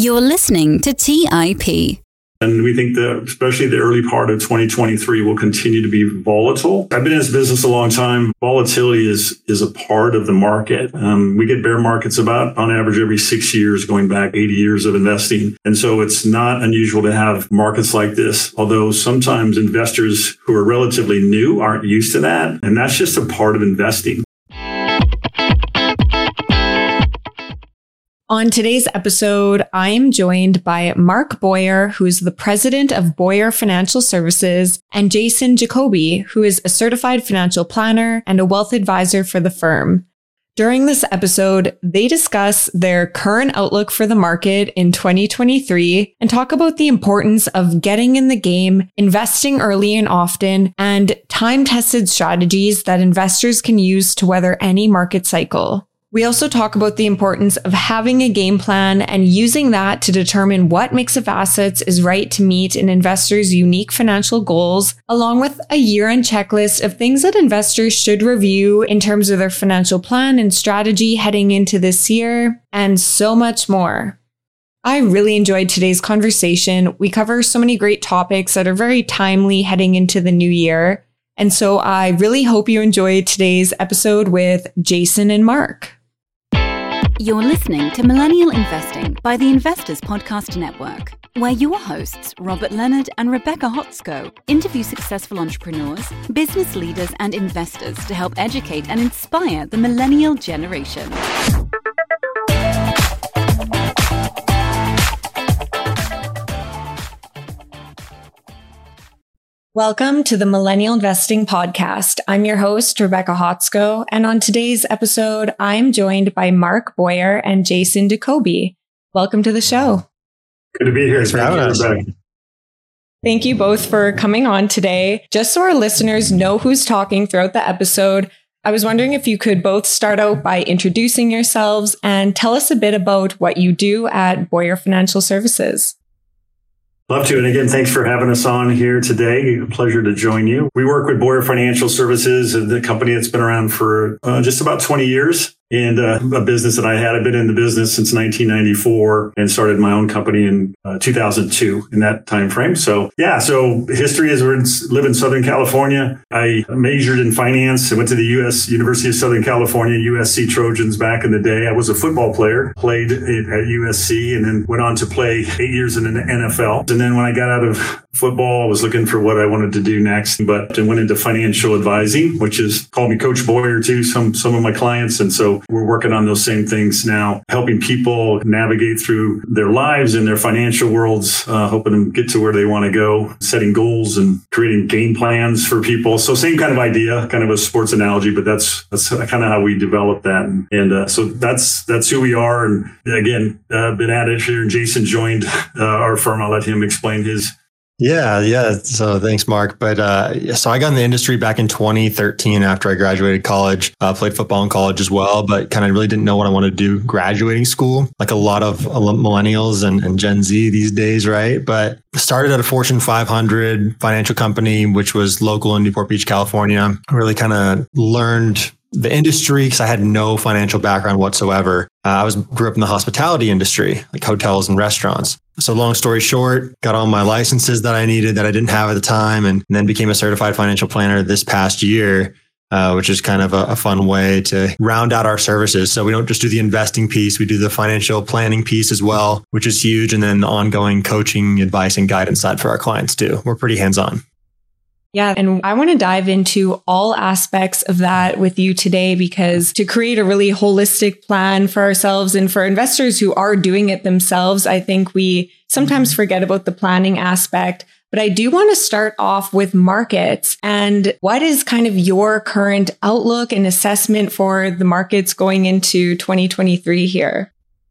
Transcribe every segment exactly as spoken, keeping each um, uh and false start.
You're listening to T I P. And we think that especially the early part of twenty twenty-three will continue to be volatile. I've been in this business a long time. Volatility is is a part of the market. Um, we get bear markets about on average every six years, going back eighty years of investing. And so it's not unusual to have markets like this, although sometimes investors who are relatively new aren't used to that. And that's just a part of investing. On today's episode, I am joined by Mark Boyer, who is the president of Boyer Financial Services, and Jason Jacoby, who is a certified financial planner and a wealth advisor for the firm. During this episode, they discuss their current outlook for the market in twenty twenty-three and talk about the importance of getting in the game, investing early and often, and time-tested strategies that investors can use to weather any market cycle. We also talk about the importance of having a game plan and using that to determine what mix of assets is right to meet an investor's unique financial goals, along with a year-end checklist of things that investors should review in terms of their financial plan and strategy heading into this year, and so much more. I really enjoyed today's conversation. We cover so many great topics that are very timely heading into the new year. And so I really hope you enjoyed today's episode with Jason and Mark. You're listening to Millennial Investing by the Investors Podcast Network, where your hosts, Robert Leonard and Rebecca Hotsko, interview successful entrepreneurs, business leaders, and investors to help educate and inspire the millennial generation. Welcome to the Millennial Investing Podcast. I'm your host, Rebecca Hotsko, and on today's episode, I'm joined by Mark Boyer and Jason Jacoby. Welcome to the show. Good to be here. Thank you, Rebecca. Thank you both for coming on today. Just so our listeners know who's talking throughout the episode, I was wondering if you could both start out by introducing yourselves and tell us a bit about what you do at Boyer Financial Services. Love to. And again, thanks for having us on here today. A pleasure to join you. We work with Boyer Financial Services, the company that's been around for uh, just about twenty years. And uh, a business that I had. I've been in the business since nineteen ninety-four and started my own company in uh, two thousand two in that time frame. So yeah, so history is we live in Southern California. I majored in finance. I went to the U S University of Southern California, U S C Trojans back in the day. I was a football player, played at U S C, and then went on to play eight years in the N F L. And then when I got out of football, I was looking for what I wanted to do next, but I went into financial advising, which is called me Coach Boyer too, some, some of my clients. And so we're working on those same things now, helping people navigate through their lives and their financial worlds, uh, helping them get to where they want to go, setting goals and creating game plans for people. So same kind of idea, kind of a sports analogy, but that's that's kind of how we develop that. And, and uh, so that's that's who we are. And again, uh, been at it here. And Jason joined uh, our firm. I'll let him explain his. Yeah, yeah. So thanks, Mark. But uh, so I got in the industry back in twenty thirteen after I graduated college. Uh, played football in college as well, but kind of really didn't know what I wanted to do graduating school, like a lot of millennials and, and Gen Z these days, right? But started at a Fortune five hundred financial company, which was local in Newport Beach, California. Really kind of learned the industry because I had no financial background whatsoever. Uh, I was grew up in the hospitality industry, like hotels and restaurants. So long story short, got all my licenses that I needed that I didn't have at the time, and, and then became a certified financial planner this past year, uh, which is kind of a, a fun way to round out our services. So we don't just do the investing piece, we do the financial planning piece as well, which is huge. And then the ongoing coaching, advice, and guidance side for our clients too. We're pretty hands-on. Yeah, and I want to dive into all aspects of that with you today, because to create a really holistic plan for ourselves and for investors who are doing it themselves, I think we sometimes forget about the planning aspect. But I do want to start off with markets. And what is kind of your current outlook and assessment for the markets going into twenty twenty-three here?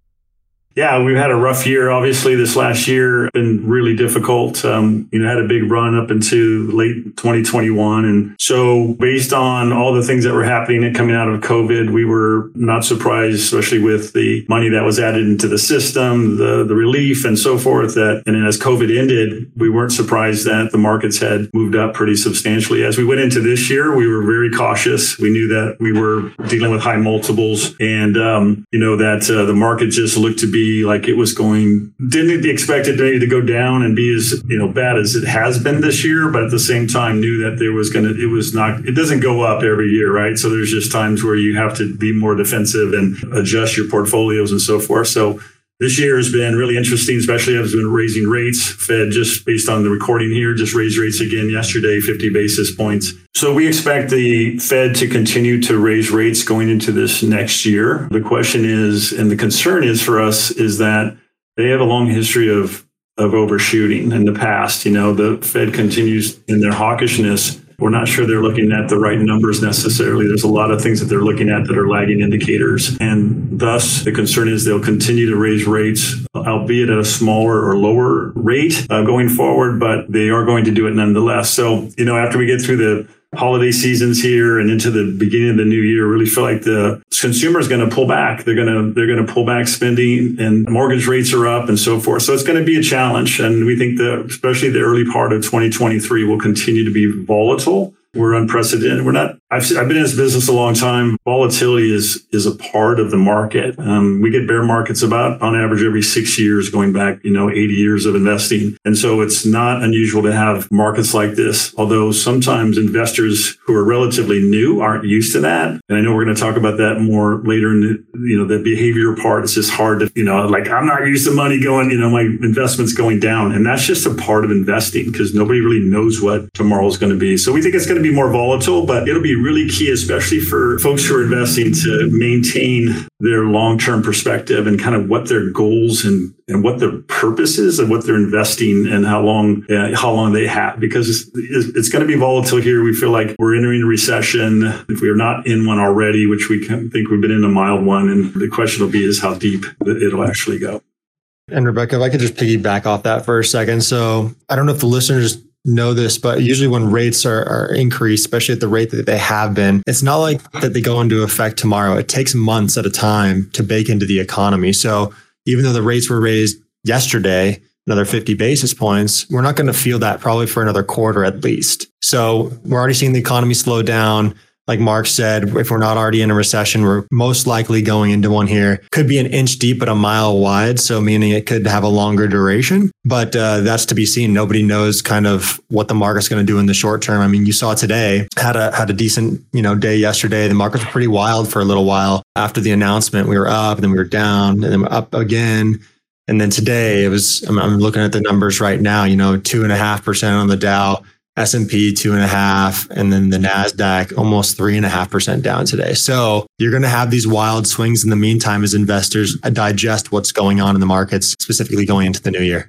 Yeah, we've had a rough year. Obviously, this last year been really difficult. Um, you know, had a big run up into late twenty twenty-one. And so based on all the things that were happening and coming out of COVID, we were not surprised, especially with the money that was added into the system, the, the relief and so forth. That, and then as COVID ended, we weren't surprised that the markets had moved up pretty substantially. As we went into this year, we were very cautious. We knew that we were dealing with high multiples and, um, you know, that uh, the market just looked to be be like it was going, didn't expect it to go down and be as, you know, bad as it has been this year, but at the same time knew that there was going to, it was not, it doesn't go up every year, right? So there's just times where you have to be more defensive and adjust your portfolios and so forth. So this year has been really interesting, especially as been raising rates. Fed, just based on the recording here, just raised rates again yesterday, fifty basis points. So we expect the Fed to continue to raise rates going into this next year. The question is, and the concern is for us, is that they have a long history of, of overshooting in the past. You know, the Fed continues in their hawkishness. We're not sure they're looking at the right numbers necessarily. There's a lot of things that they're looking at that are lagging indicators. And thus, the concern is they'll continue to raise rates, albeit at a smaller or lower rate uh, going forward, but they are going to do it nonetheless. So, you know, after we get through the holiday seasons here and into the beginning of the new year, really feel like the consumer is going to pull back. They're going to they're going to pull back spending, and mortgage rates are up and so forth. So it's going to be a challenge. And we think that especially the early part of twenty twenty-three will continue to be volatile. We're unprecedented. We're not, I've, I've been in this business a long time. Volatility is, is a part of the market. Um, we get bear markets about on average every six years, going back, you know, eighty years of investing. And so it's not unusual to have markets like this, although sometimes investors who are relatively new aren't used to that. And I know we're going to talk about that more later in the, you know, the behavior part. It's just hard to, you know, like I'm not used to money going, you know, my investment's going down. And that's just a part of investing because nobody really knows what tomorrow's going to be. So we think it's going to be more volatile, but it'll be really key, especially for folks who are investing, to maintain their long-term perspective and kind of what their goals and, and what their purpose is and what they're investing and how long uh, how long they have, because it's, it's going to be volatile here. We feel like we're entering a recession if we are not in one already, which we can think we've been in a mild one. And the question will be is how deep it'll actually go. And Rebecca, if I could just piggyback off that for a second. So I don't know if the listeners know this, but usually when rates are, are increased, especially at the rate that they have been, it's not like that they go into effect tomorrow. It takes months at a time to bake into the economy. So even though the rates were raised yesterday, another fifty basis points, we're not going to feel that probably for another quarter at least. So we're already seeing the economy slow down. Like Mark said, if we're not already in a recession, we're most likely going into one here. Could be an inch deep, but a mile wide. So meaning it could have a longer duration, but uh, that's to be seen. Nobody knows kind of what the market's going to do in the short term. I mean, you saw today had a, had a decent, you know, day yesterday. The markets were pretty wild for a little while. After the announcement, we were up, then we were down, and then we're up again. And then today it was, I'm, I'm looking at the numbers right now, you know, two and a half percent on the Dow, S and P two and a half, and then the NASDAQ almost three and a half percent down today. So you're going to have these wild swings in the meantime as investors digest what's going on in the markets, specifically going into the new year.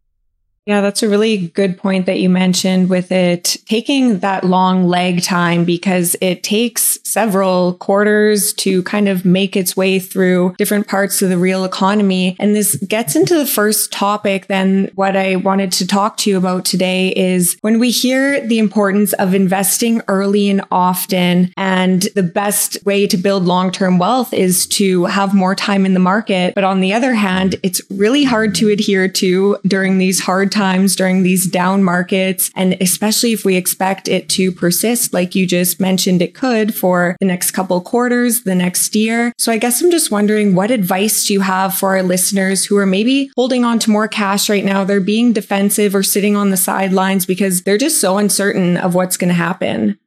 Yeah, that's a really good point that you mentioned with it taking that long lag time, because it takes several quarters to kind of make its way through different parts of the real economy. And this gets into the first topic. Then what I wanted to talk to you about today is when we hear the importance of investing early and often, and the best way to build long-term wealth is to have more time in the market. But on the other hand, it's really hard to adhere to during these hard times. times during these down markets, and especially if we expect it to persist, like you just mentioned it could for the next couple quarters, the next year. So I guess I'm just wondering, what advice do you have for our listeners who are maybe holding on to more cash right now? They're being defensive or sitting on the sidelines because they're just so uncertain of what's going to happen.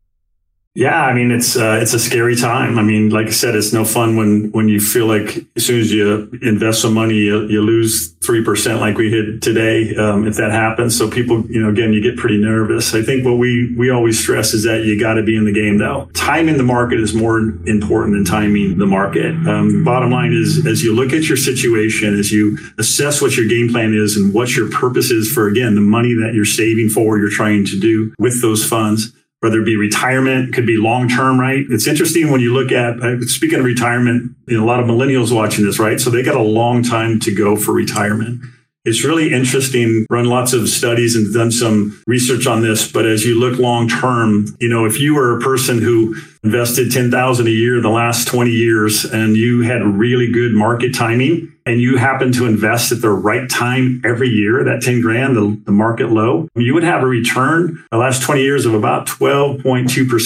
Yeah, I mean, it's uh, it's a scary time. I mean, like I said, it's no fun when when you feel like as soon as you invest some money, you, you lose three percent like we hit today, um, if that happens. So people, you know, again, you get pretty nervous. I think what we, we always stress is that you got to be in the game, though. Timing the market is more important than timing the market. Um, bottom line is, as you look at your situation, as you assess what your game plan is and what your purpose is for, again, the money that you're saving for, you're trying to do with those funds, whether it be retirement, could be long-term, right? It's interesting when you look at, uh, speaking of retirement, you know, a lot of millennials watching this, right? So they got a long time to go for retirement. It's really interesting, run lots of studies and done some research on this. But as you look long-term, you know, if you were a person who invested ten thousand dollars a year the last twenty years and you had really good market timing and you happen to invest at the right time every year, that ten grand, the, the market low, you would have a return the last twenty years of about twelve point two percent.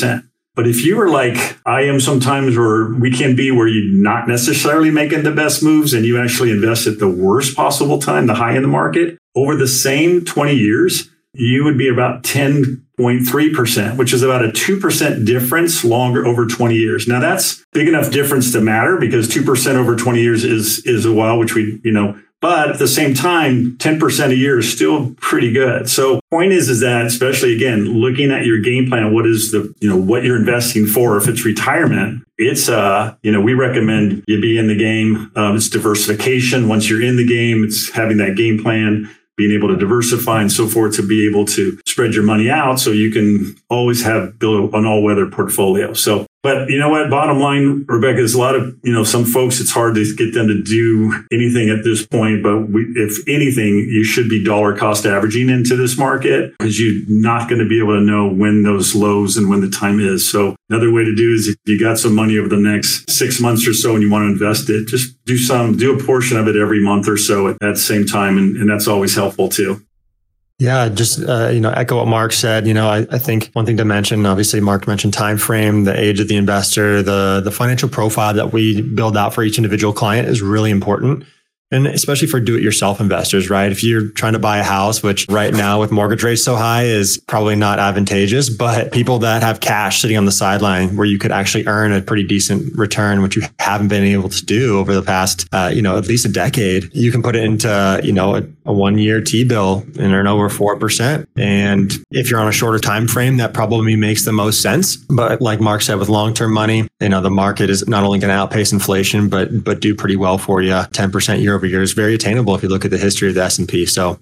But if you were like I am sometimes, where we can be, where you're not necessarily making the best moves and you actually invest at the worst possible time, the high in the market, over the same twenty years, you would be about ten point three percent, which is about a two percent difference longer over twenty years. Now that's big enough difference to matter, because two percent over twenty years is, is a while, which we, you know, but at the same time, ten percent a year is still pretty good. So point is, is that especially again, looking at your game plan, what is the, you know, what you're investing for, if it's retirement, it's, uh, you know, we recommend you be in the game. Um, it's diversification. Once you're in the game, it's having that game plan, being able to diversify and so forth, to be able to spread your money out so you can always have build an all-weather portfolio. So, but you know what, bottom line, Rebecca, is a lot of, you know, some folks, it's hard to get them to do anything at this point. But we, if anything, you should be dollar cost averaging into this market, because you're not going to be able to know when those lows and when the time is. So another way to do is, if you got some money over the next six months or so and you want to invest it, just do some, do a portion of it every month or so at, at the same time. And, and that's always helpful too. Yeah, just, uh, you know, echo what Mark said. You know, I, I think one thing to mention, obviously Mark mentioned time frame, the age of the investor, the the financial profile that we build out for each individual client is really important. And especially for do-it-yourself investors, right? If you're trying to buy a house, which right now with mortgage rates so high is probably not advantageous, but people that have cash sitting on the sideline where you could actually earn a pretty decent return, which you haven't been able to do over the past, uh, you know, at least a decade, you can put it into, you know, a, a one-year T-bill and earn over four percent. And if you're on a shorter time frame, that probably makes the most sense. But like Mark said, with long-term money, you know, the market is not only going to outpace inflation, but but do pretty well for you. ten percent year over year is very attainable if you look at the history of the S and P. So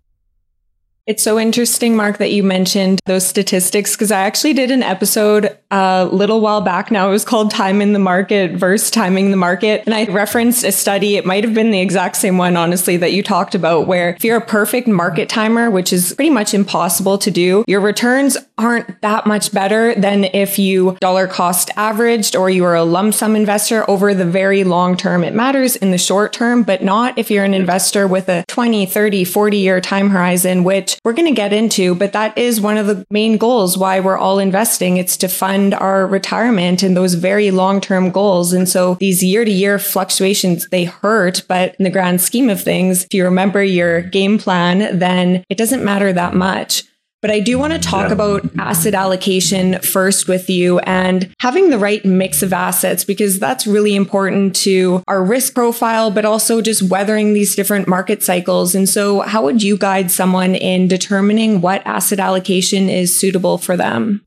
it's so interesting, Mark, that you mentioned those statistics, because I actually did an episode a little while back now. It was called Time in the Market versus Timing the Market. And I referenced a study. It might have been the exact same one, honestly, that you talked about, where if you're a perfect market timer, which is pretty much impossible to do, your returns aren't that much better than if you dollar cost averaged or you are a lump sum investor over the very long term. It matters in the short term, but not if you're an investor with a twenty, thirty, forty year time horizon, which we're going to get into, but that is one of the main goals why we're all investing. It's to fund our retirement and those very long-term goals. And so these year-to-year fluctuations, they hurt, but in the grand scheme of things, if you remember your game plan, then it doesn't matter that much. But I do want to talk yeah. about asset allocation first with you and having the right mix of assets, because that's really important to our risk profile, but also just weathering these different market cycles. And so how would you guide someone in determining what asset allocation is suitable for them?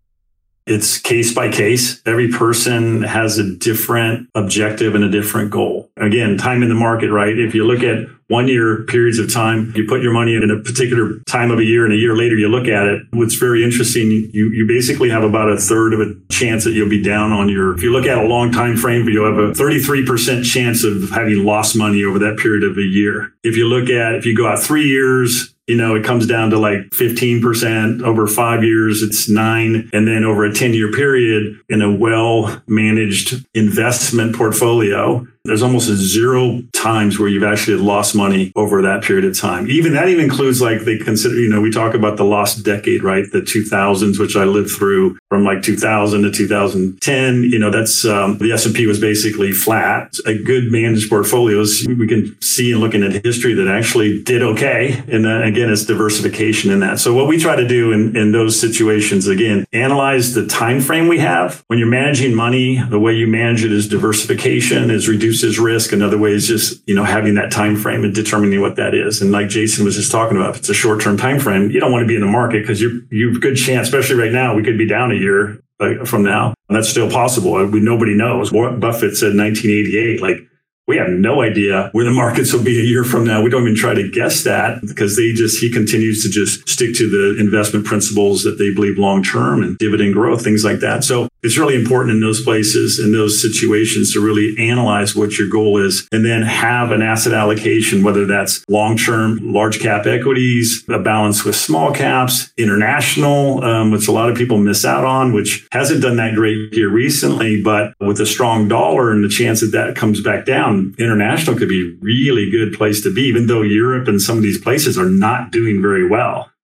It's case by case. Every person has a different objective and a different goal. Again, time in the market, right? If you look at one year periods of time, you put your money in a particular time of a year and a year later you look at it. What's very interesting, you, you basically have about a third of a chance that you'll be down on your, if you look at a long time frame, you'll have a thirty-three percent chance of having lost money over that period of a year. If you look at, if you go out three years, you know, it comes down to like fifteen percent. Over five years, it's nine. And then over a ten year period in a well-managed investment portfolio, there's almost a zero times where you've actually lost money over that period of time. Even that even includes, like, they consider, you know, we talk about the lost decade, right? The two thousands, which I lived through from like two thousand to two thousand ten. You know, that's um, the S and P was basically flat. A good managed portfolios, we can see and looking at history that actually did okay. And uh, again, it's diversification in that. So what we try to do in, in those situations, again, analyze the time frame we have. When you're managing money, the way you manage it is diversification, is reduces risk. Another way is just, you know, having that time frame and determining what that is. And like Jason was just talking about, if it's a short-term time frame, you don't want to be in the market because you're you've a good chance, especially right now, we could be down a year uh, from now. And that's still possible. We, nobody knows. Warren Buffett said nineteen eighty-eight, like, we have no idea where the markets will be a year from now. We don't even try to guess that, because they just, he continues to just stick to the investment principles that they believe long-term and dividend growth, things like that. So it's really important in those places, in those situations, to really analyze what your goal is and then have an asset allocation, whether that's long-term, large cap equities, a balance with small caps, international, um, which a lot of people miss out on, which hasn't done that great here recently, but with a strong dollar and the chance that that comes back down, international could be a really good place to be, even though Europe and some of these places are not doing very well.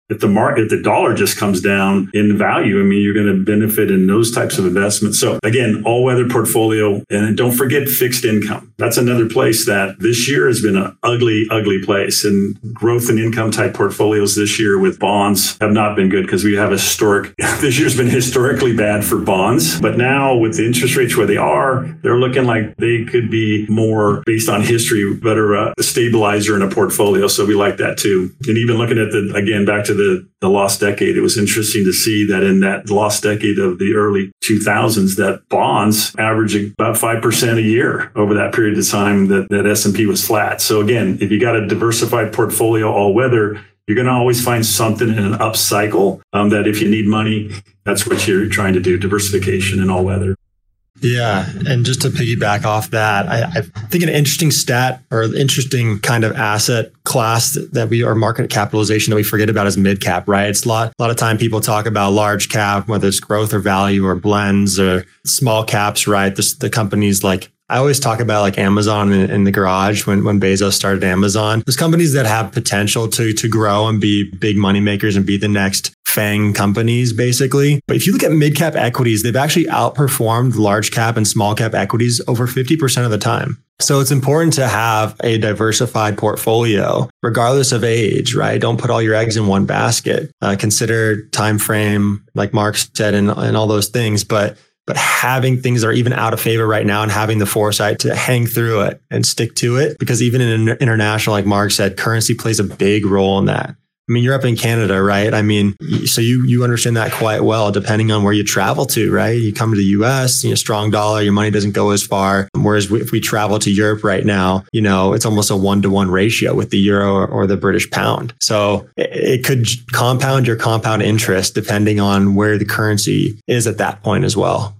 if the market, if the dollar just comes down in value, I mean, you're going to benefit in those types of investments. So again, all weather portfolio. And don't forget fixed income. That's another place that this year has been an ugly, ugly place. And growth and income type portfolios this year with bonds have not been good because we have historic, this year's been historically bad for bonds. But now with the interest rates where they are, they're looking like they could be more based on history, better uh, stabilizer in a portfolio. So we like that too. And even looking at the, again, back to the, the lost decade, it was interesting to see that in that lost decade of the early two thousands, that bonds averaging about five percent a year over that period of time that, that S and P was flat. So again, if you got a diversified portfolio all weather, you're going to always find something in an up cycle um, that if you need money, that's what you're trying to do, diversification in all weather. Yeah. And just to piggyback off that, I, I think an interesting stat or interesting kind of asset class that, that we, or market capitalization that we forget about is mid cap, right? It's a lot, a lot of time people talk about large cap, whether it's growth or value or blends or small caps, right? This, the companies like, I always talk about like Amazon in, in the garage when, when Bezos started Amazon. There's companies that have potential to, to grow and be big money makers and be the next FANG companies, basically. But if you look at mid-cap equities, they've actually outperformed large cap and small cap equities over fifty percent of the time. So it's important to have a diversified portfolio, regardless of age, right? Don't put all your eggs in one basket. Uh, consider time frame, like Mark said, and, and all those things. But But having things that are even out of favor right now and having the foresight to hang through it and stick to it, because even in international, like Mark said, currency plays a big role in that. I mean, you're up in Canada, right? I mean, so you you understand that quite well, depending on where you travel to, right? You come to the U S, you know, strong dollar, your money doesn't go as far. Whereas if we travel to Europe right now, you know, it's almost a one-to-one ratio with the euro or the British pound. So it could compound your compound interest depending on where the currency is at that point as well.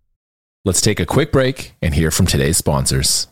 Let's take a quick break and hear from today's sponsors.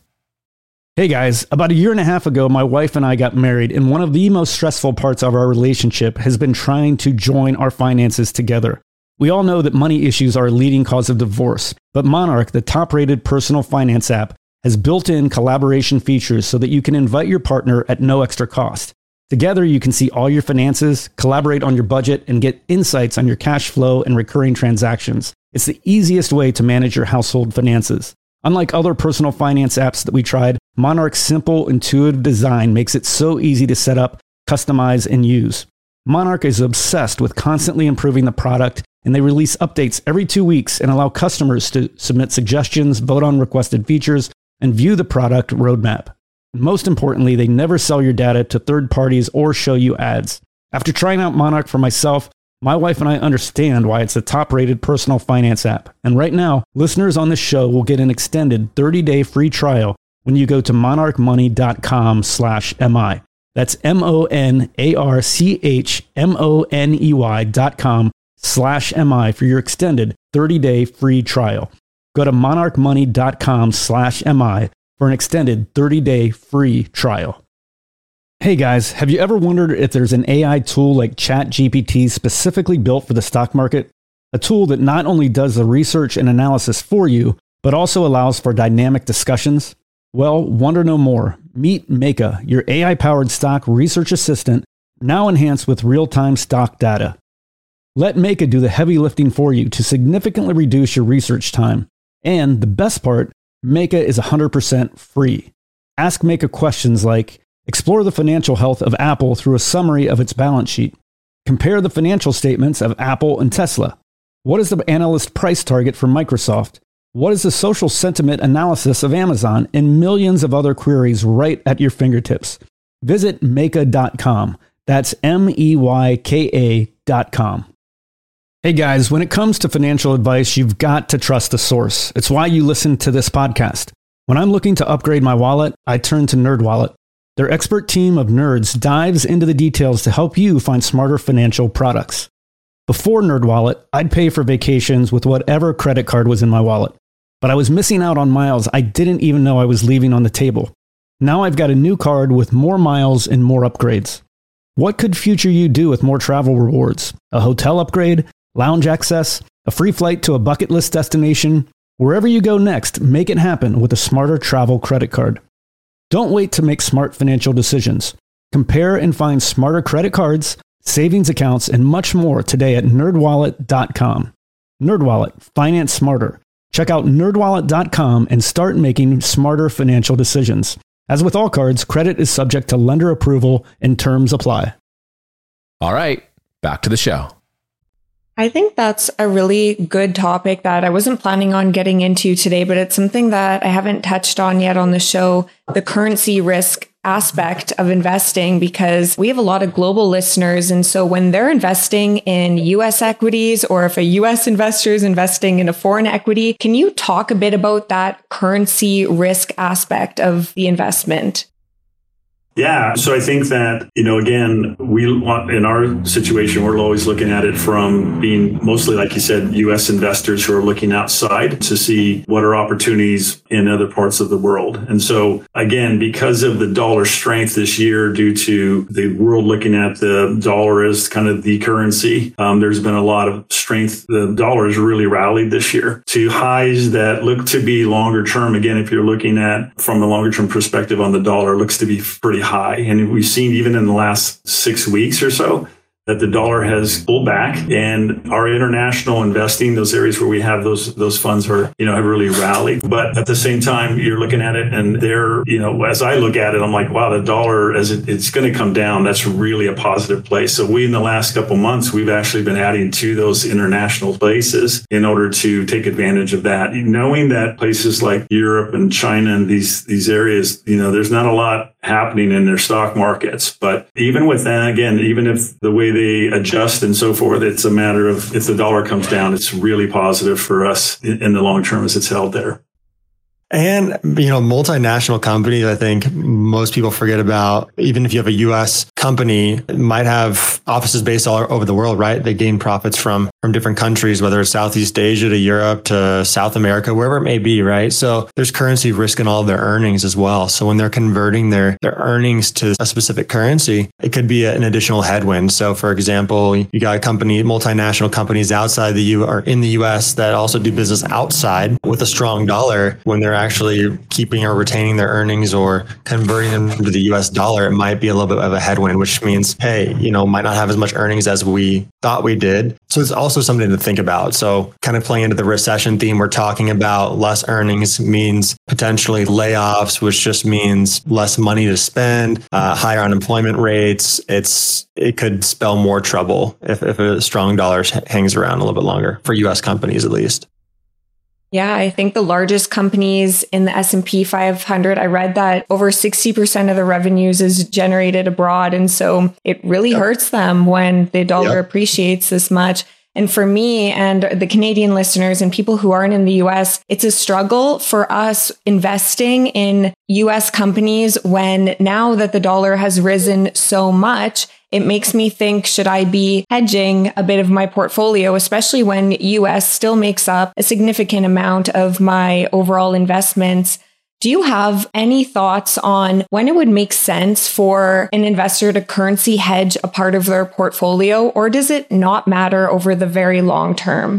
Hey guys, about a year and a half ago, my wife and I got married, and one of the most stressful parts of our relationship has been trying to join our finances together. We all know that money issues are a leading cause of divorce, but Monarch, the top-rated personal finance app, has built-in collaboration features so that you can invite your partner at no extra cost. Together, you can see all your finances, collaborate on your budget, and get insights on your cash flow and recurring transactions. It's the easiest way to manage your household finances. Unlike other personal finance apps that we tried, Monarch's simple, intuitive design makes it so easy to set up, customize, and use. Monarch is obsessed with constantly improving the product, and they release updates every two weeks and allow customers to submit suggestions, vote on requested features, and view the product roadmap. Most importantly, they never sell your data to third parties or show you ads. After trying out Monarch for myself, my wife and I understand why it's the top-rated personal finance app. And right now, listeners on this show will get an extended thirty-day free trial when you go to monarchmoney.com slash MI. That's M-O-N-A-R-C-H-M-O-N-E-Y dot com slash M-I for your extended thirty-day free trial. Go to monarchmoney.com slash MI for an extended thirty-day free trial. Hey guys, have you ever wondered if there's an A I tool like ChatGPT specifically built for the stock market? A tool that not only does the research and analysis for you, but also allows for dynamic discussions? Well, wonder no more. Meet Meka, your A I-powered stock research assistant, now enhanced with real-time stock data. Let Meka do the heavy lifting for you to significantly reduce your research time. And the best part, Meka is one hundred percent free. Ask Meka questions like, explore the financial health of Apple through a summary of its balance sheet. Compare the financial statements of Apple and Tesla. What is the analyst price target for Microsoft? What is the social sentiment analysis of Amazon? And millions of other queries right at your fingertips. Visit Meka dot com. That's M E Y K A dot com. Hey guys, when it comes to financial advice, you've got to trust the source. It's why you listen to this podcast. When I'm looking to upgrade my wallet, I turn to NerdWallet. Their expert team of nerds dives into the details to help you find smarter financial products. Before NerdWallet, I'd pay for vacations with whatever credit card was in my wallet. But I was missing out on miles I didn't even know I was leaving on the table. Now I've got a new card with more miles and more upgrades. What could future you do with more travel rewards? A hotel upgrade? Lounge access? A free flight to a bucket list destination? Wherever you go next, make it happen with a smarter travel credit card. Don't wait to make smart financial decisions. Compare and find smarter credit cards, savings accounts, and much more today at nerd wallet dot com. NerdWallet, finance smarter. Check out nerd wallet dot com and start making smarter financial decisions. As with all cards, credit is subject to lender approval and terms apply. All right, back to the show. I think that's a really good topic that I wasn't planning on getting into today, but it's something that I haven't touched on yet on the show, the currency risk aspect of investing, because we have a lot of global listeners. And so when they're investing in U S equities, or if a U S investor is investing in a foreign equity, can you talk a bit about that currency risk aspect of the investment? Yeah. So I think that, you know, again, we want, in our situation, we're always looking at it from being mostly, like you said, U S investors who are looking outside to see what are opportunities in other parts of the world. And so again, because of the dollar strength this year, due to the world looking at the dollar as kind of the currency, um, there's been a lot of strength. The dollar has really rallied this year to highs that look to be longer term. Again, if you're looking at from a longer term perspective on the dollar, looks to be pretty high. And we've seen even in the last six weeks or so that the dollar has pulled back, and our international investing, those areas where we have those those funds are, you know, have really rallied. But at the same time, you're looking at it and they're, you know, as I look at it, I'm like, wow, the dollar, as it, it's going to come down, that's really a positive place. So we, in the last couple months, we've actually been adding to those international places in order to take advantage of that. Knowing that places like Europe and China and these, these areas, you know, there's not a lot happening in their stock markets. But even with that, again, even if the way they adjust and so forth, it's a matter of if the dollar comes down, it's really positive for us in the long term as it's held there. And, you know, multinational companies, I think most people forget about. Even if you have a U S company, it might have offices based all over the world, right? They gain profits from, from different countries, whether it's Southeast Asia to Europe to South America, wherever it may be, right? So there's currency risk in all of their earnings as well. So when they're converting their, their earnings to a specific currency, it could be an additional headwind. So for example, you got a company, multinational companies outside the U or in the U S that also do business outside with a strong dollar. When they're actually keeping or retaining their earnings or converting them to the U S dollar, it might be a little bit of a headwind, which means, hey, you know, might not have as much earnings as we thought we did. So it's also something to think about. So kind of playing into the recession theme, we're talking about less earnings means potentially layoffs, which just means less money to spend, uh, higher unemployment rates. It's it could spell more trouble if, if a strong dollar hangs around a little bit longer for U S companies, at least. Yeah, I think the largest companies in the S and P five hundred, I read that over sixty percent of the revenues is generated abroad. And so it really yep. hurts them when the dollar yep. appreciates this much. And for me and the Canadian listeners and people who aren't in the U S, it's a struggle for us investing in U S companies when now that the dollar has risen so much, it makes me think, should I be hedging a bit of my portfolio, especially when U S still makes up a significant amount of my overall investments? Do you have any thoughts on when it would make sense for an investor to currency hedge a part of their portfolio, or does it not matter over the very long term?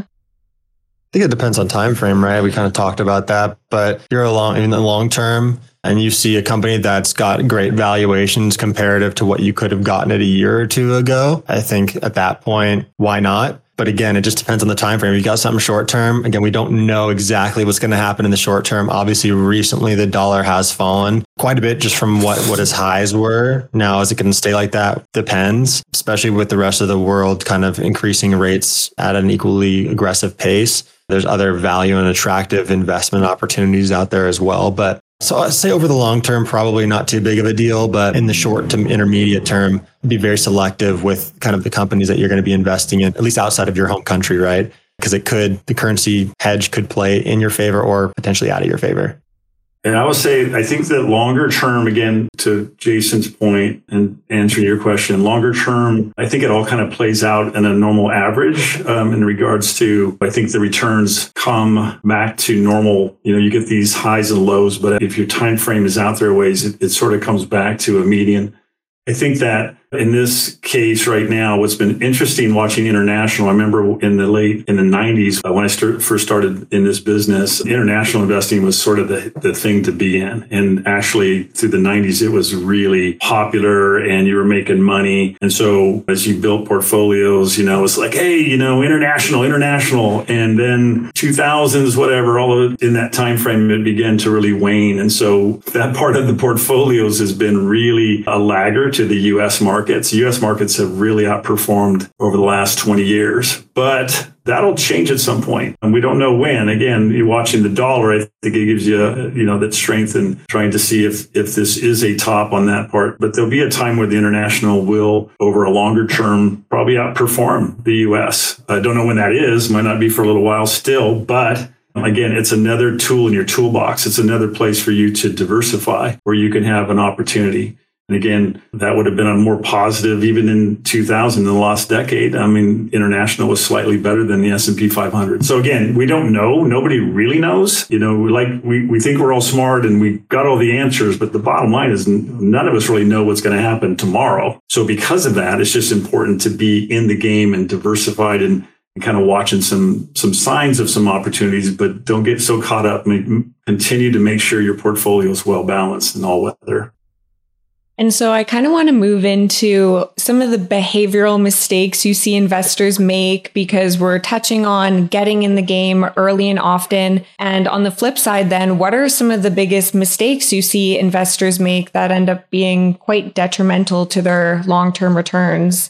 I think it depends on time frame, right? We kind of talked about that, but you're along in the long term and you see a company that's got great valuations comparative to what you could have gotten it a year or two ago. I think at that point, why not? But again, it just depends on the time frame. You got something short term. Again, we don't know exactly what's going to happen in the short term. Obviously, recently the dollar has fallen quite a bit just from what, what its highs were. Now, is it going to stay like that? Depends, especially with the rest of the world kind of increasing rates at an equally aggressive pace. There's other value and attractive investment opportunities out there as well. But so I'd say over the long term, probably not too big of a deal, but in the short to intermediate term, be very selective with kind of the companies that you're going to be investing in, at least outside of your home country, right? Because it could, the currency hedge could play in your favor or potentially out of your favor. And I would say, I think that longer term, again, to Jason's point and answering your question, longer term, I think it all kind of plays out in a normal average um, in regards to, I think the returns come back to normal. You know, you get these highs and lows, but if your time frame is out there ways, it, it sort of comes back to a median. I think that in this case right now, what's been interesting watching international, I remember in the late, in the nineties, when I start, first started in this business, international investing was sort of the, the thing to be in. And actually through the nineties, it was really popular and you were making money. And so as you built portfolios, you know, it's like, hey, you know, international, international. And then two thousands, whatever, all of it in that time frame, it began to really wane. And so that part of the portfolios has been really a laggard to the U S markets. U S markets have really outperformed over the last twenty years, but that'll change at some point. And we don't know when. Again, you're watching the dollar. I think it gives you, you know, that strength in trying to see if, if this is a top on that part. But there'll be a time where the international will, over a longer term, probably outperform the U S. I don't know when that is. Might not be for a little while still, but again, it's another tool in your toolbox. It's another place for you to diversify where you can have an opportunity. And again, that would have been a more positive even in two thousand, in the last decade. I mean, international was slightly better than the S and P five hundred. So again, we don't know. Nobody really knows. You know, like we, we think we're all smart and we got all the answers, but the bottom line is none of us really know what's going to happen tomorrow. So because of that, it's just important to be in the game and diversified and, and kind of watching some, some signs of some opportunities, but don't get so caught up. Continue to make sure your portfolio is well balanced in all weather. And so I kind of want to move into some of the behavioral mistakes you see investors make, because we're touching on getting in the game early and often. And on the flip side, then, what are some of the biggest mistakes you see investors make that end up being quite detrimental to their long-term returns?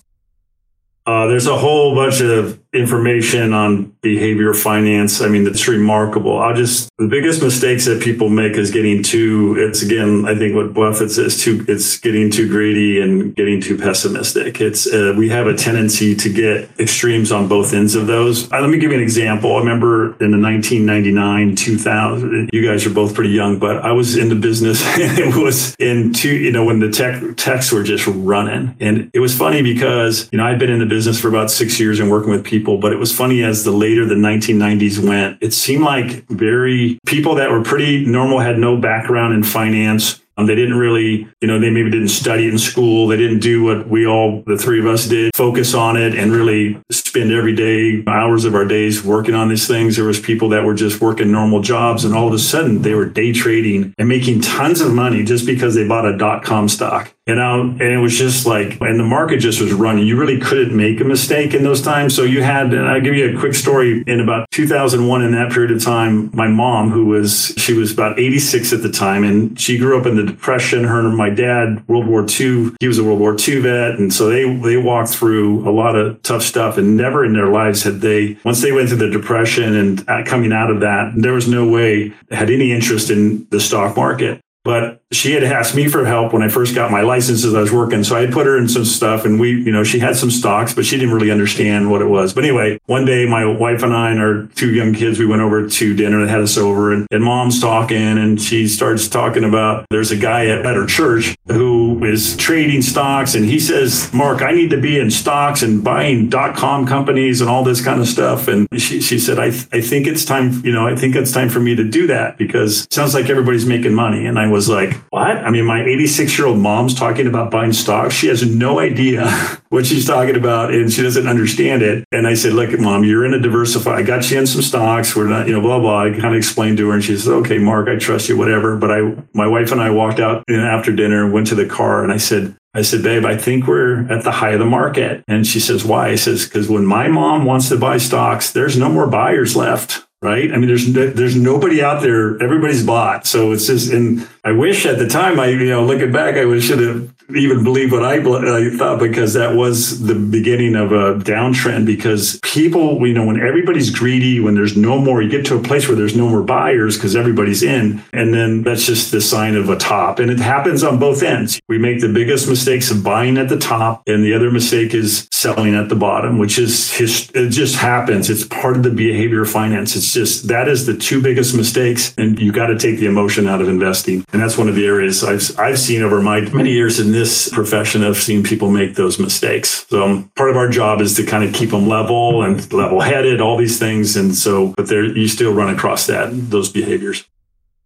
Uh, there's a whole bunch of information on behavior finance. I mean, it's remarkable. I'll just, the biggest mistakes that people make is getting too, it's again, I think what Buffett says, too, it's getting too greedy and getting too pessimistic. It's, uh, we have a tendency to get extremes on both ends of those. Uh, let me give you an example. I remember in the nineteen ninety-nine, two thousand, you guys are both pretty young, but I was in the business and it was in two, you know, when the tech techs were just running. And it was funny because, you know, I'd been in the business for about six years and working with people. But it was funny, as the later the nineteen nineties went, it seemed like very people that were pretty normal, had no background in finance. Um, they didn't really, you know, they maybe didn't study in school. They didn't do what we all, the three of us did, focus on it and really spend every day, hours of our days working on these things. There was people that were just working normal jobs, and all of a sudden they were day trading and making tons of money just because they bought a dot-com stock. You know, and it was just like, and the market just was running. You really couldn't make a mistake in those times. So you had, and I'll give you a quick story. In about two thousand one, in that period of time, my mom, who was, she was about eighty-six at the time, and she grew up in the Depression. Her and my dad, World War Two, he was a World War Two vet. And so they, they walked through a lot of tough stuff, and never in their lives had they, once they went through the Depression and coming out of that, there was no way they had any interest in the stock market. But she had asked me for help when I first got my licenses. I was working. So I put her in some stuff, and we, you know, she had some stocks, but she didn't really understand what it was. But anyway, one day my wife and I and our two young kids, we went over to dinner and had us over, and, and mom's talking, and she starts talking about, there's a guy at, at her church who is trading stocks. And he says, Mark, I need to be in stocks and buying dot-com companies and all this kind of stuff. And she, she said, I, th- I think it's time, you know, I think it's time for me to do that, because it sounds like everybody's making money. And I was like, what? I mean, my eighty-six year old mom's talking about buying stocks. She has no idea what she's talking about, and she doesn't understand it. And I said, look, Mom, you're in a diversify. I got you in some stocks. We're not, you know, blah, blah. I kind of explained to her, and she said, okay, Mark, I trust you, whatever. But I, my wife and I walked out after dinner and went to the car, and I said, I said, babe, I think we're at the high of the market. And she says, why? I says, because when my mom wants to buy stocks, there's no more buyers left. Right. I mean, there's there's nobody out there. Everybody's bought. So it's just, and I wish at the time, I, you know, looking back, I should have even believed what I, I thought, because that was the beginning of a downtrend. Because people, you know, when everybody's greedy, when there's no more, you get to a place where there's no more buyers because everybody's in. And then that's just the sign of a top. And it happens on both ends. We make the biggest mistakes of buying at the top, and the other mistake is selling at the bottom, which is, it just happens. It's part of the behavior of finance. It's just, that is the two biggest mistakes. And you got to take the emotion out of investing. And that's one of the areas I've, I've seen over my many years in this profession. I've seen people make those mistakes. So um, part of our job is to kind of keep them level and level headed, all these things. And so, but there, you still run across that, those behaviors.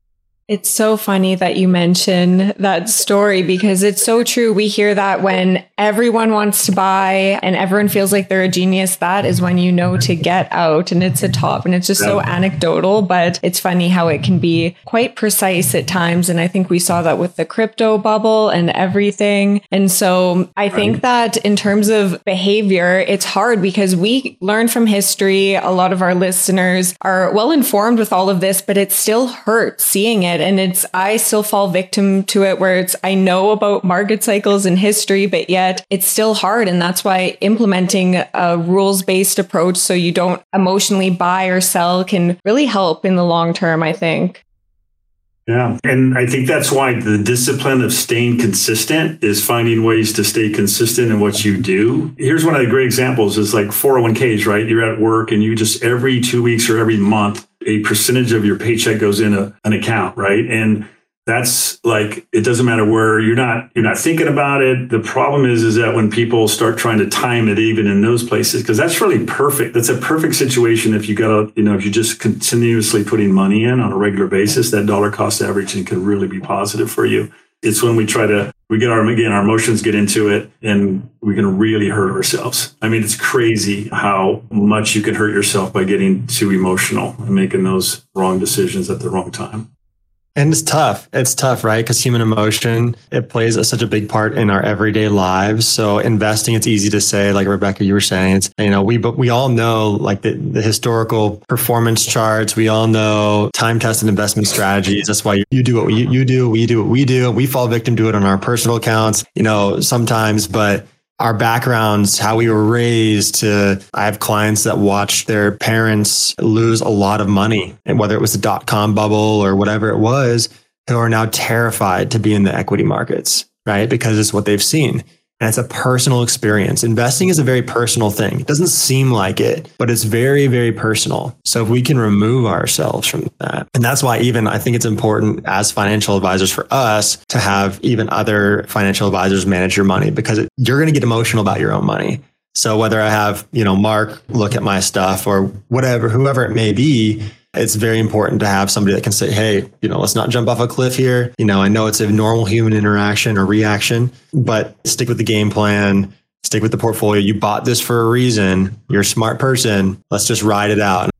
It's so funny that you mention that story because it's so true. We hear that when everyone wants to buy and everyone feels like they're a genius, that is when you know to get out, and it's a top, and it's just so anecdotal, but it's funny how it can be quite precise at times. And I think we saw that with the crypto bubble and everything. And so I think that in terms of behavior, it's hard because we learn from history. A lot of our listeners are well informed with all of this, but it still hurts seeing it. And it's, I still fall victim to it where it's, I know about market cycles and history, but yet it's still hard. And that's why implementing a rules-based approach so you don't emotionally buy or sell can really help in the long term, I think. Yeah. And I think that's why the discipline of staying consistent is finding ways to stay consistent in what you do. Here's one of the great examples is like four oh one k's, right? You're at work and you just every two weeks or every month, a percentage of your paycheck goes in a, an account, right? And that's like, it doesn't matter where you're not, you're not thinking about it. The problem is, is that when people start trying to time it even in those places, because that's really perfect. That's a perfect situation. If you got to, you know, if you're just continuously putting money in on a regular basis, that dollar cost averaging could really be positive for you. It's when we try to, we get our, again, our emotions get into it and we can really hurt ourselves. I mean, it's crazy how much you can hurt yourself by getting too emotional and making those wrong decisions at the wrong time. And it's tough. It's tough, right? Because human emotion, it plays a, such a big part in our everyday lives. So investing, it's easy to say, like Rebecca, you were saying, it's, you know, we, but we all know like the, the historical performance charts. We all know time-tested investment strategies. That's why you, you do what you, you do. We do what we do. We fall victim to it on our personal accounts, you know, sometimes, but our backgrounds, how we were raised to, I have clients that watched their parents lose a lot of money, and whether it was the dot-com bubble or whatever it was, who are now terrified to be in the equity markets, right? Because it's what they've seen. And it's a personal experience. Investing is a very personal thing. It doesn't seem like it, but it's very, very personal. So if we can remove ourselves from that, and that's why even I think it's important as financial advisors for us to have even other financial advisors manage your money, because it, you're going to get emotional about your own money. So whether I have, you know, Mark look at my stuff or whatever, whoever it may be, it's very important to have somebody that can say, hey, you know, let's not jump off a cliff here. You know, I know it's a normal human interaction or reaction, but stick with the game plan, stick with the portfolio. You bought this for a reason. You're a smart person. Let's just ride it out.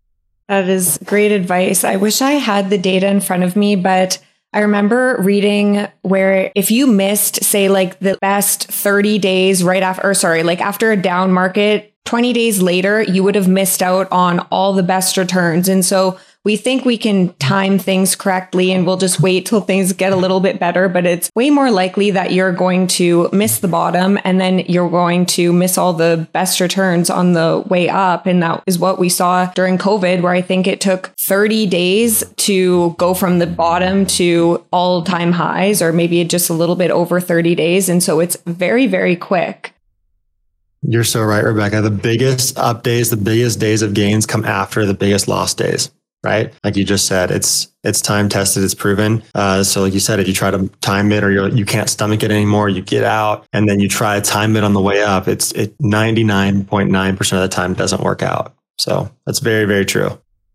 That is great advice. I wish I had the data in front of me, but I remember reading where if you missed, say, like the best thirty days right after, or sorry, like after a down market, twenty days later, you would have missed out on all the best returns. And so we think we can time things correctly and we'll just wait till things get a little bit better. But it's way more likely that you're going to miss the bottom and then you're going to miss all the best returns on the way up. And that is what we saw during COVID, where I think it took thirty days to go from the bottom to all-time highs, or maybe just a little bit over thirty days. And so it's very, very quick. You're so right, Rebecca. The biggest up days, the biggest days of gains come after the biggest loss days, right? Like you just said, it's it's time tested, it's proven. Uh, so like you said, if you try to time it or you're, you can't stomach it anymore, you get out and then you try to time it on the way up, it's it ninety-nine point nine percent of the time doesn't work out. So that's very, very true.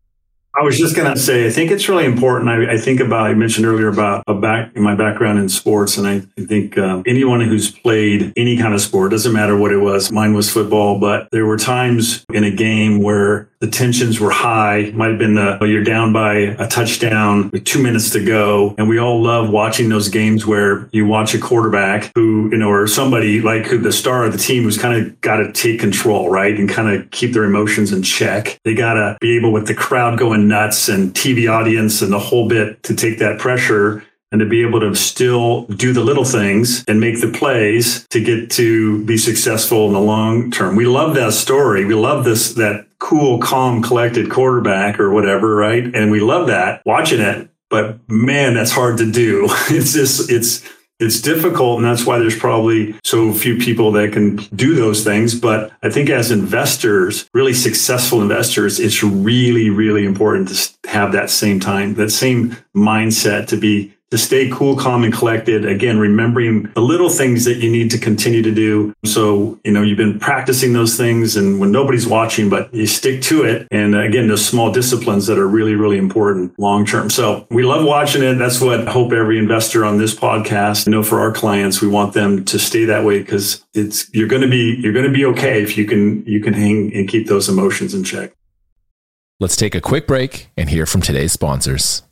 I was just going to say, I think it's really important. I, I think about, I mentioned earlier about a back, my background in sports. And I, I think um, anyone who's played any kind of sport, doesn't matter what it was. Mine was football, but there were times in a game where the tensions were high. It might have been the, you're down by a touchdown with two minutes to go. And we all love watching those games where you watch a quarterback who, you know, or somebody like who the star of the team who's kind of got to take control, right? And kind of keep their emotions in check. They got to be able, with the crowd going nuts and T V audience and the whole bit, to take that pressure and to be able to still do the little things and make the plays to get to be successful in the long term. We love that story. We love this, that cool, calm, collected quarterback or whatever, right? And we love that, watching it. But man, that's hard to do. It's just, it's, it's difficult. And that's why there's probably so few people that can do those things. But I think as investors, really successful investors, it's really, really important to have that same time, that same mindset to be to stay cool, calm, and collected. Again, remembering the little things that you need to continue to do. So, you know, you've been practicing those things and when nobody's watching, but you stick to it. And again, those small disciplines that are really, really important long term. So we love watching it. That's what I hope every investor on this podcast, you know, for our clients, we want them to stay that way because it's, you're going to be, you're going to be okay if you can, you can hang and keep those emotions in check. Let's take a quick break and hear from today's sponsors.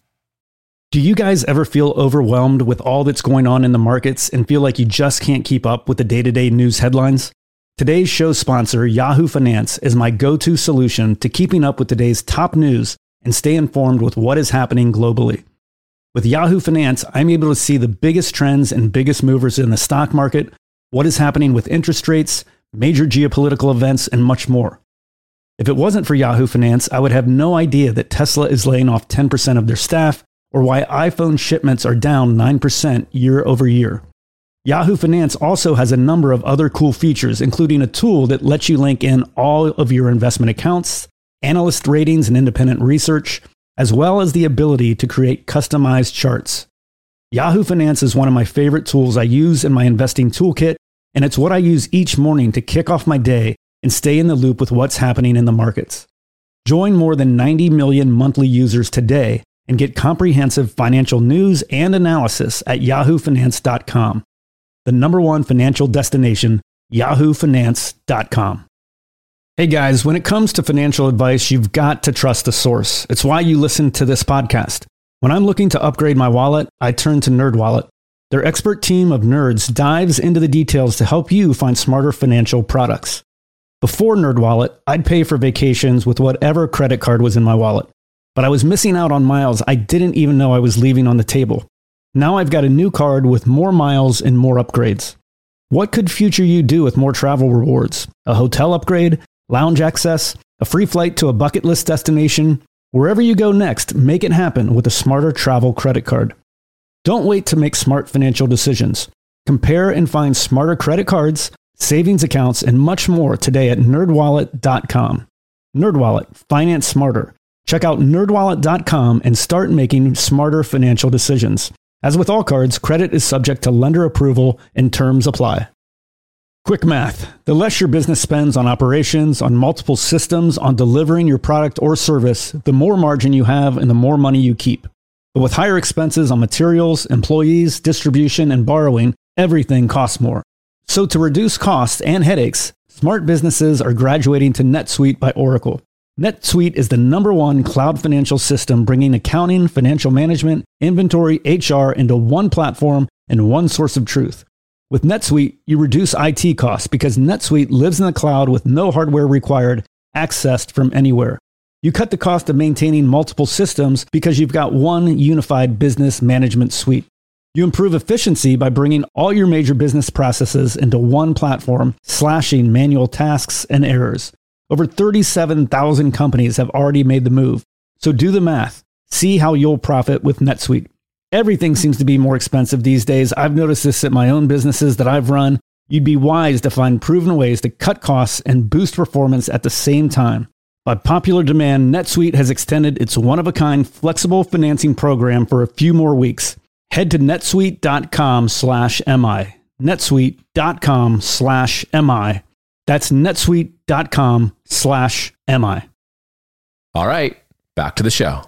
Do you guys ever feel overwhelmed with all that's going on in the markets and feel like you just can't keep up with the day-to-day news headlines? Today's show sponsor, Yahoo Finance, is my go-to solution to keeping up with today's top news and stay informed with what is happening globally. With Yahoo Finance, I'm able to see the biggest trends and biggest movers in the stock market, what is happening with interest rates, major geopolitical events, and much more. If it wasn't for Yahoo Finance, I would have no idea that Tesla is laying off ten percent of their staff or why iPhone shipments are down nine percent year over year. Yahoo Finance also has a number of other cool features, including a tool that lets you link in all of your investment accounts, analyst ratings and independent research, as well as the ability to create customized charts. Yahoo Finance is one of my favorite tools I use in my investing toolkit, and it's what I use each morning to kick off my day and stay in the loop with what's happening in the markets. Join more than ninety million monthly users today and get comprehensive financial news and analysis at yahoo finance dot com. The number one financial destination, yahoo finance dot com. Hey guys, when it comes to financial advice, you've got to trust the source. It's why you listen to this podcast. When I'm looking to upgrade my wallet, I turn to NerdWallet. Their expert team of nerds dives into the details to help you find smarter financial products. Before NerdWallet, I'd pay for vacations with whatever credit card was in my wallet. But I was missing out on miles I didn't even know I was leaving on the table. Now I've got a new card with more miles and more upgrades. What could future you do with more travel rewards? A hotel upgrade, lounge access, a free flight to a bucket list destination? Wherever you go next, make it happen with a smarter travel credit card. Don't wait to make smart financial decisions. Compare and find smarter credit cards, savings accounts, and much more today at nerd wallet dot com. NerdWallet, finance smarter. Check out nerd wallet dot com and start making smarter financial decisions. As with all cards, credit is subject to lender approval and terms apply. Quick math. The less your business spends on operations, on multiple systems, on delivering your product or service, the more margin you have and the more money you keep. But with higher expenses on materials, employees, distribution, and borrowing, everything costs more. So to reduce costs and headaches, smart businesses are graduating to NetSuite by Oracle. NetSuite is the number one cloud financial system bringing accounting, financial management, inventory, H R into one platform and one source of truth. With NetSuite, you reduce I T costs because NetSuite lives in the cloud with no hardware required, accessed from anywhere. You cut the cost of maintaining multiple systems because you've got one unified business management suite. You improve efficiency by bringing all your major business processes into one platform, slashing manual tasks and errors. Over thirty-seven thousand companies have already made the move. So do the math. See how you'll profit with NetSuite. Everything seems to be more expensive these days. I've noticed this at my own businesses that I've run. You'd be wise to find proven ways to cut costs and boost performance at the same time. By popular demand, NetSuite has extended its one-of-a-kind flexible financing program for a few more weeks. Head to netsuite dot com slash M I. netsuite dot com slash M I. That's netsuite dot com slash M I. All right, back to the show.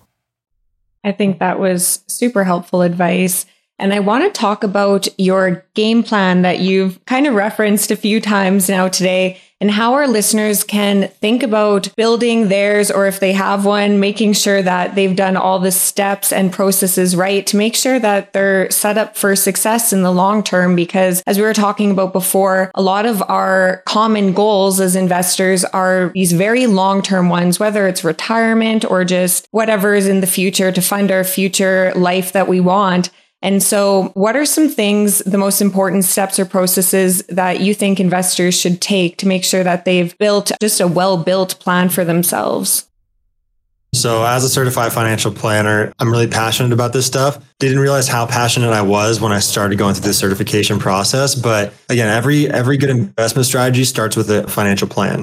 I think that was super helpful advice. And I want to talk about your game plan that you've kind of referenced a few times now today, and how our listeners can think about building theirs, or if they have one, making sure that they've done all the steps and processes right to make sure that they're set up for success in the long term. Because as we were talking about before, a lot of our common goals as investors are these very long-term ones, whether it's retirement or just whatever is in the future to fund our future life that we want. And so what are some things, the most important steps or processes that you think investors should take to make sure that they've built just a well-built plan for themselves? So as a certified financial planner, I'm really passionate about this stuff. Didn't realize how passionate I was when I started going through the certification process. But again, every every good investment strategy starts with a financial plan.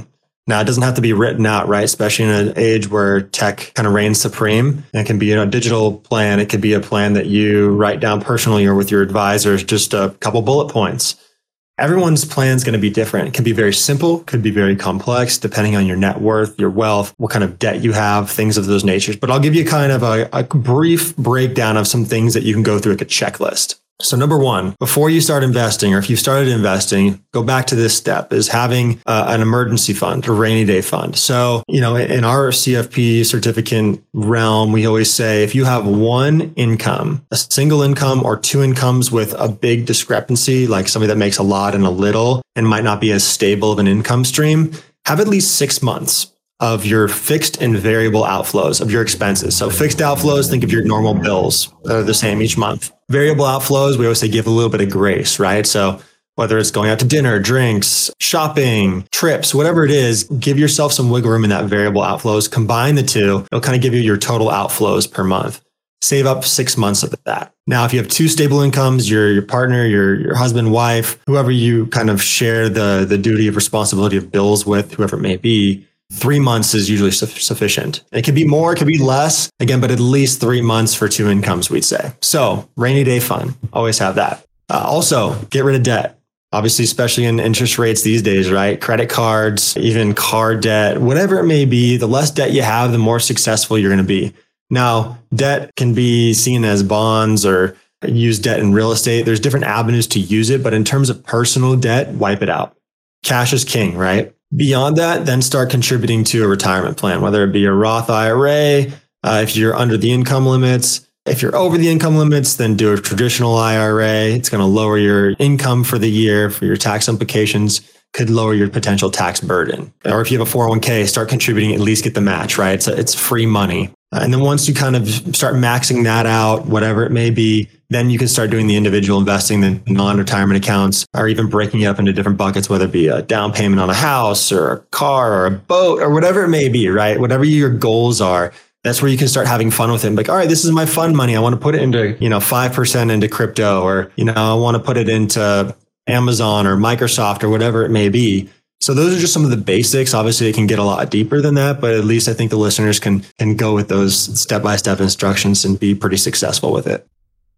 Now, it doesn't have to be written out, right? Especially in an age where tech kind of reigns supreme. It can be a digital plan. It could be a plan that you write down personally or with your advisors, just a couple bullet points. Everyone's plan is going to be different. It can be very simple, could be very complex, depending on your net worth, your wealth, what kind of debt you have, things of those natures. But I'll give you kind of a, a brief breakdown of some things that you can go through like a checklist. So number one, before you start investing, or if you started investing, go back to this step, is having uh, an emergency fund, a rainy day fund. So, you know, in our C F P certificate realm, we always say if you have one income, a single income or two incomes with a big discrepancy, like somebody that makes a lot and a little and might not be as stable of an income stream, have at least six months of your fixed and variable outflows of your expenses. So fixed outflows, think of your normal bills that are the same each month. Variable outflows, we always say give a little bit of grace, right? So whether it's going out to dinner, drinks, shopping, trips, whatever it is, give yourself some wiggle room in that variable outflows. Combine the two, it'll kind of give you your total outflows per month. Save up six months of that. Now, if you have two stable incomes, your your partner, your your husband, wife, whoever you kind of share the, the duty of responsibility of bills with, whoever it may be, three months is usually su- sufficient. It could be more, it could be less, again, but at least three months for two incomes, we'd say. So rainy day fund, always have that. Uh, also, get rid of debt. Obviously, especially in interest rates these days, right? Credit cards, even car debt, whatever it may be, the less debt you have, the more successful you're going to be. Now, debt can be seen as bonds or use debt in real estate. There's different avenues to use it, but in terms of personal debt, wipe it out. Cash is king, right? Beyond that, then start contributing to a retirement plan, whether it be a Roth I R A, uh, if you're under the income limits. If you're over the income limits, then do a traditional I R A. It's going to lower your income for the year, for your tax implications, could lower your potential tax burden. Or if you have a four oh one k, start contributing, at least get the match, right? It's, it's free money. Uh, and then once you kind of start maxing that out, whatever it may be, then you can start doing the individual investing, the non-retirement accounts, or even breaking it up into different buckets, whether it be a down payment on a house or a car or a boat or whatever it may be, right? Whatever your goals are, that's where you can start having fun with it. Like, all right, this is my fun money. I want to put it into, you know, five percent into crypto, or, you know, I want to put it into Amazon or Microsoft or whatever it may be. So those are just some of the basics. Obviously, it can get a lot deeper than that, but at least I think the listeners can can go with those step-by-step instructions and be pretty successful with it.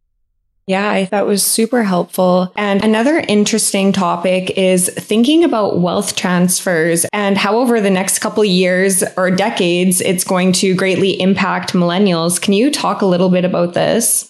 Yeah, I thought was super helpful. And another interesting topic is thinking about wealth transfers and how over the next couple of years or decades, it's going to greatly impact millennials. Can you talk a little bit about this?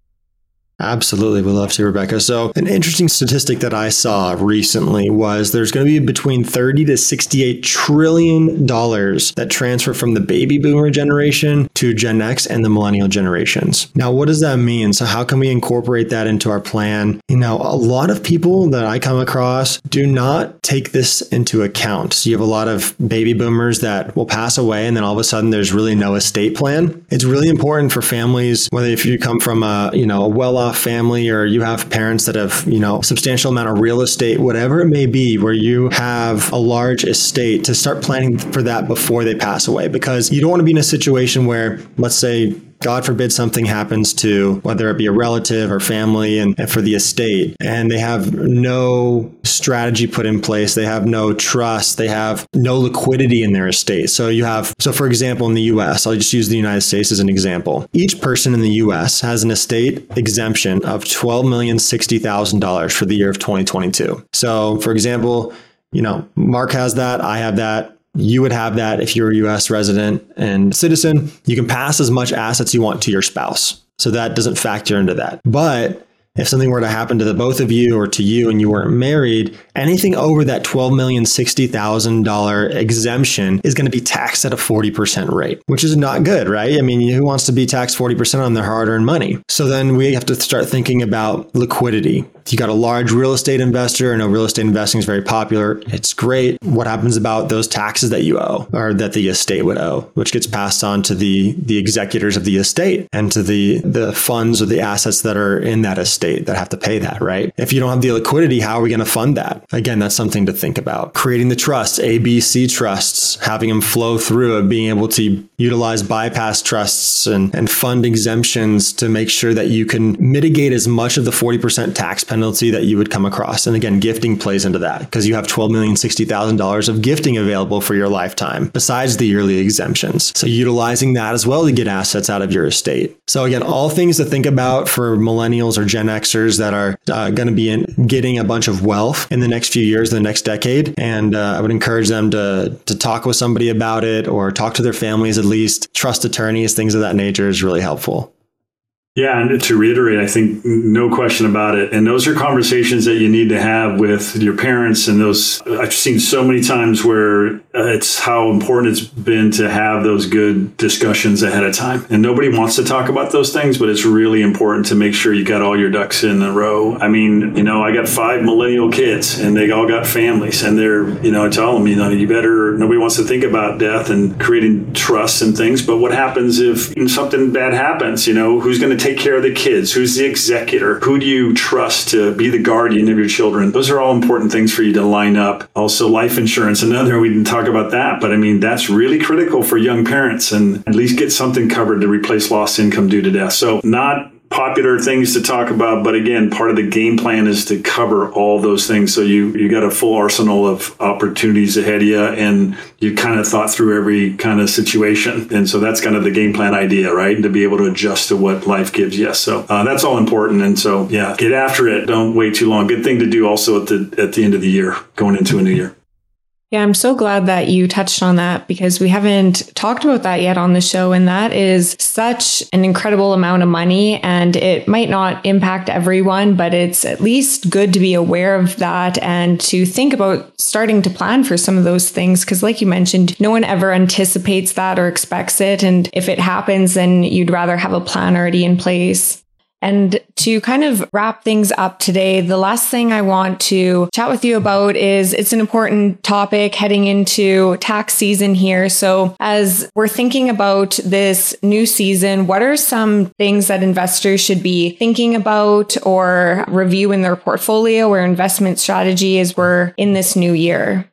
Absolutely. We'd love to, Rebecca. So an interesting statistic that I saw recently was there's going to be between thirty to sixty-eight trillion dollars that transfer from the baby boomer generation to Gen X and the millennial generations. Now, what does that mean? So how can we incorporate that into our plan? You know, a lot of people that I come across do not take this into account. So you have a lot of baby boomers that will pass away, and then all of a sudden there's really no estate plan. It's really important for families, whether if you come from a, you know, a well-off family, or you have parents that have, you know, substantial amount of real estate, whatever it may be, where you have a large estate, to start planning for that before they pass away. Because you don't want to be in a situation where, let's say, God forbid something happens to, whether it be a relative or family, and, and for the estate, and they have no strategy put in place. They have no trust. They have no liquidity in their estate. So you have, so for example, in the U S, I'll just use the United States as an example. Each person in the U S has an estate exemption of twelve million sixty thousand dollars for the year of twenty twenty-two. So for example, you know, Mark has that, I have that. You would have that if you're a U S resident and citizen. You can pass as much assets you want to your spouse. So that doesn't factor into that. But if something were to happen to the both of you or to you and you weren't married, anything over that twelve million sixty thousand dollars exemption is going to be taxed at a forty percent rate, which is not good, right? I mean, who wants to be taxed forty percent on their hard-earned money? So then we have to start thinking about liquidity. If you got a large real estate investor, I know real estate investing is very popular. It's great. What happens about those taxes that you owe, or that the estate would owe, which gets passed on to the, the executors of the estate and to the, the funds or the assets that are in that estate that have to pay that, right? If you don't have the liquidity, how are we going to fund that? Again, that's something to think about. Creating the trusts, A, B, C trusts, having them flow through it, being able to utilize bypass trusts and, and fund exemptions to make sure that you can mitigate as much of the forty percent tax penalty that you would come across. And again, gifting plays into that because you have twelve million sixty thousand dollars of gifting available for your lifetime besides the yearly exemptions. So utilizing that as well to get assets out of your estate. So again, all things to think about for millennials or Gen Xers that are uh, going to be in getting a bunch of wealth in the next few years, the next decade. And uh, I would encourage them to, to talk with somebody about it or talk to their families at least. Trust attorneys, things of that nature is really helpful. Yeah, and to reiterate, I think no question about it. And those are conversations that you need to have with your parents. And those, I've seen so many times where it's how important it's been to have those good discussions ahead of time. And nobody wants to talk about those things, but it's really important to make sure you got all your ducks in a row. I mean, you know, I got five millennial kids and they all got families and they're, you know, I tell them, you know, you better, nobody wants to think about death and creating trust and things. But what happens if something bad happens? You know, who's going to take care of the kids? Who's the executor? Who do you trust to be the guardian of your children? Those are all important things for you to line up. Also, life insurance, another, we didn't talk about that, but I mean, that's really critical for young parents and at least get something covered to replace lost income due to death. So not popular things to talk about, but again, part of the game plan is to cover all those things. So you you got a full arsenal of opportunities ahead of you, and you kind of thought through every kind of situation. And so that's kind of the game plan idea, right? To be able to adjust to what life gives you. So uh, that's all important. And so, yeah, get after it. Don't wait too long. Good thing to do also at the at the end of the year, going into a new year. Yeah, I'm so glad that you touched on that because we haven't talked about that yet on the show. And that is such an incredible amount of money. And it might not impact everyone, but it's at least good to be aware of that and to think about starting to plan for some of those things. Because like you mentioned, no one ever anticipates that or expects it. And if it happens, then you'd rather have a plan already in place. And to kind of wrap things up today, the last thing I want to chat with you about is it's an important topic heading into tax season here. So as we're thinking about this new season, what are some things that investors should be thinking about or review in their portfolio or investment strategy as we're in this new year?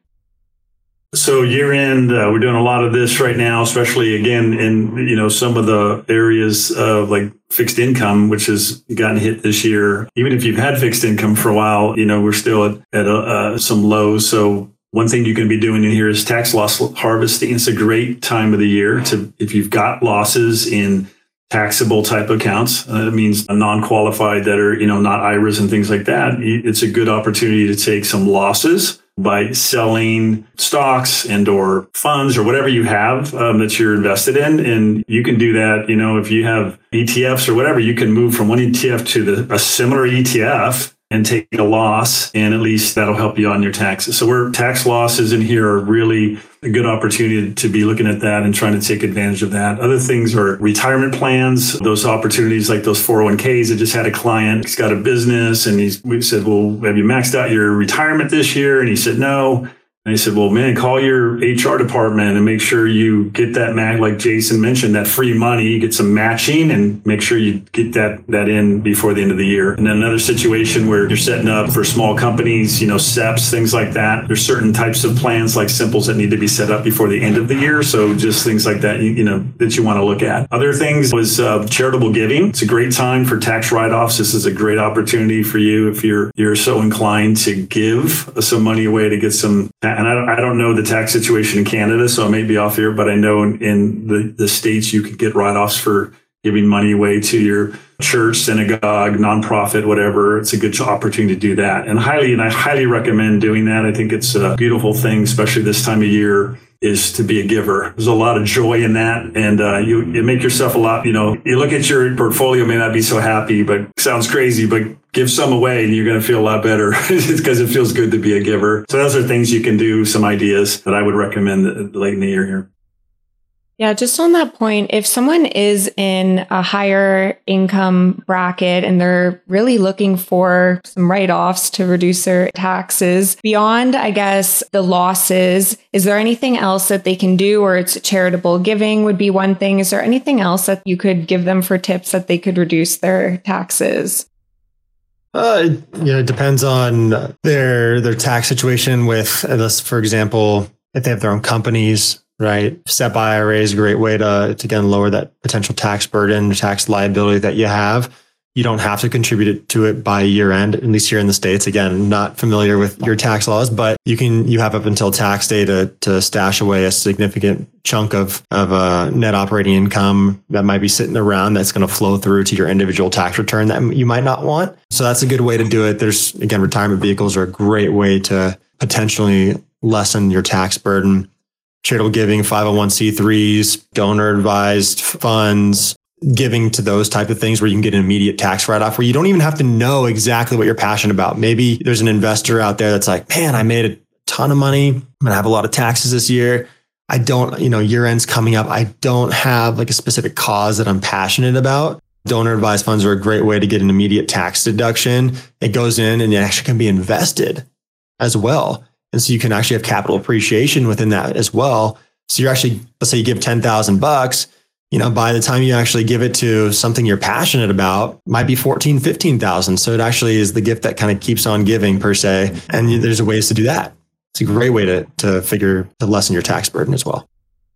So year end, uh, we're doing a lot of this right now, especially again in, you know, some of the areas of like fixed income, which has gotten hit this year. Even if you've had fixed income for a while, you know, we're still at, at uh, some lows. So one thing you can be doing in here is tax loss harvesting. It's a great time of the year to, if you've got losses in taxable type accounts, uh, it means non-qualified that are, you know, not I R As and things like that. It's a good opportunity to take some losses by selling stocks and or funds or whatever you have um, that you're invested in. And you can do that, you know, if you have E T Fs or whatever, you can move from one E T F to the, a similar E T F and take a loss, and at least that'll help you on your taxes. So we're tax losses in here are really a good opportunity to be looking at that and trying to take advantage of that. Other things are retirement plans, those opportunities like those four oh one Ks. I just had a client, he's got a business and he's, we said, well, have you maxed out your retirement this year? And he said, no. And I said, well, man, call your H R department and make sure you get that mag, like Jason mentioned, that free money, get some matching and make sure you get that, that in before the end of the year. And then another situation where you're setting up for small companies, you know, S E Ps, things like that. There's certain types of plans like Simples that need to be set up before the end of the year. So just things like that, you, you know, that you want to look at. Other things was uh, charitable giving. It's a great time for tax write-offs. This is a great opportunity for you if you're, you're so inclined to give some money away to get some. And I don't, I don't know the tax situation in Canada, so I may be off here, but I know in, in the, the States, you could get write-offs for giving money away to your church, synagogue, nonprofit, whatever. It's a good opportunity to do that. And highly, and I highly recommend doing that. I think it's a beautiful thing, especially this time of year, is to be a giver. There's a lot of joy in that. And uh, you, you make yourself a lot, you know, you look at your portfolio, may not be so happy, but sounds crazy, but give some away and you're going to feel a lot better because it feels good to be a giver. So those are things you can do, some ideas that I would recommend late in the year here. Yeah, just on that point, if someone is in a higher income bracket and they're really looking for some write-offs to reduce their taxes, beyond, I guess, the losses, is there anything else that they can do? Or it's charitable giving would be one thing. Is there anything else that you could give them for tips that they could reduce their taxes? Uh, you know, it depends on their their tax situation with, uh, for example, if they have their own companies. Right. S E P I R A is a great way to, to again, lower that potential tax burden, tax liability that you have. You don't have to contribute it to it by year end, at least here in the States. Again, not familiar with your tax laws, but you can, you have up until tax day to, to stash away a significant chunk of, of uh, net operating income that might be sitting around that's going to flow through to your individual tax return that you might not want. So that's a good way to do it. There's, again, retirement vehicles are a great way to potentially lessen your tax burden. Charitable giving, five oh one c threes, donor advised funds, giving to those type of things where you can get an immediate tax write-off, where you don't even have to know exactly what you're passionate about. Maybe there's an investor out there that's like, man, I made a ton of money. I'm going to have a lot of taxes this year. I don't, you know, year end's coming up. I don't have like a specific cause that I'm passionate about. Donor advised funds are a great way to get an immediate tax deduction. It goes in and it actually can be invested as well. And so you can actually have capital appreciation within that as well. So you're actually, let's say you give ten thousand bucks, you know, by the time you actually give it to something you're passionate about, might be fourteen, fifteen thousand. So it actually is the gift that kind of keeps on giving per se. And there's ways to do that. It's a great way to, to figure, to lessen your tax burden as well.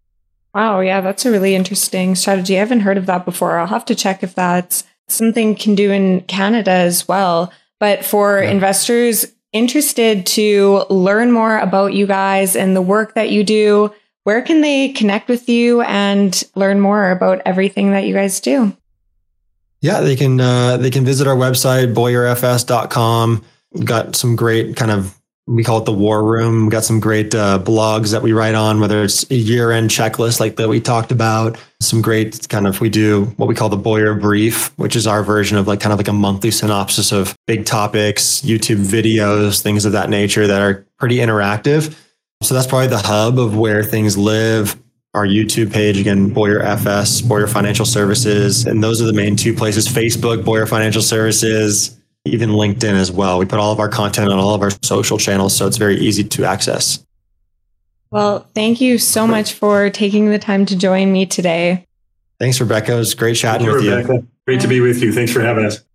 Wow. Yeah, that's a really interesting strategy. I haven't heard of that before. I'll have to check if that's something you can do in Canada as well. But for yeah. investors interested to learn more about you guys and the work that you do, where can they connect with you and learn more about everything that you guys do? Yeah, they can uh, they can visit our website, boyer f s dot com. We've got some great kind of, we call it the war room. We've got some great uh, blogs that we write on, whether it's a year-end checklist like that we talked about. Some great kind of, we do what we call the Boyer Brief, which is our version of like kind of like a monthly synopsis of big topics, YouTube videos, things of that nature that are pretty interactive. So that's probably the hub of where things live. Our YouTube page, again, Boyer F S, Boyer Financial Services. And those are the main two places. Facebook, Boyer Financial Services, even LinkedIn as well. We put all of our content on all of our social channels, so it's very easy to access. Well, thank you so much for taking the time to join me today. Thanks, Rebecca. It was great chatting Thank with you, you. Rebecca. Great to be with you. Thanks for having us.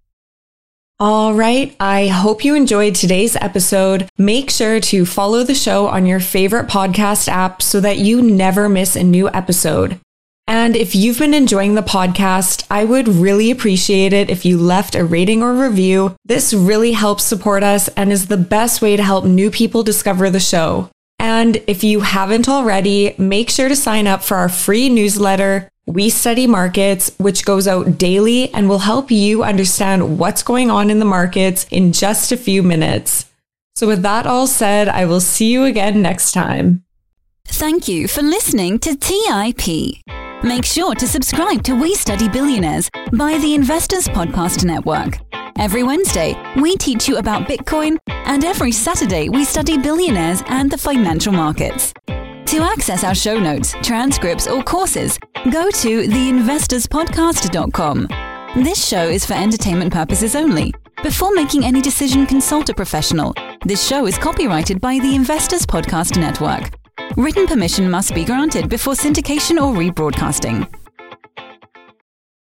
All right. I hope you enjoyed today's episode. Make sure to follow the show on your favorite podcast app so that you never miss a new episode. And if you've been enjoying the podcast, I would really appreciate it if you left a rating or review. This really helps support us and is the best way to help new people discover the show. And if you haven't already, make sure to sign up for our free newsletter, We Study Markets, which goes out daily and will help you understand what's going on in the markets in just a few minutes. So with that all said, I will see you again next time. Thank you for listening to T I P. Make sure to subscribe to We Study Billionaires by the Investors Podcast Network. Every Wednesday, we teach you about Bitcoin, and every Saturday, we study billionaires and the financial markets. To access our show notes, transcripts, or courses, go to the investors podcast dot com. This show is for entertainment purposes only. Before making any decision, consult a professional. This show is copyrighted by the Investors Podcast Network. Written permission must be granted before syndication or rebroadcasting.